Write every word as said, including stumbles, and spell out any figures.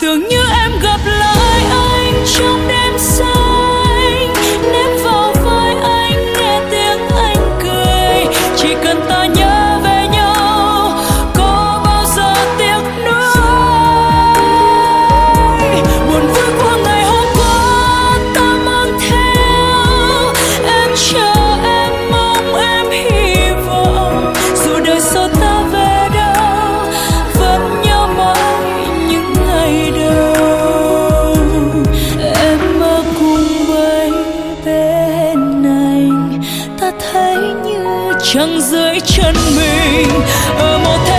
Tưởng như em gặp lại anh trong đêm xanh, nép vào vai anh nghe tiếng anh cười. Chỉ cần ta nhớ về nhau, có bao giờ tiếc nuối. Buồn vui của ngày hôm qua ta mang theo, em chờ em mong em hy vọng. Dù đời sau ta về đâu, vẫn nhớ mãi những ngày đầu em mơ cùng với bên anh. Ta thấy như trăng dưới chân mình ở một thế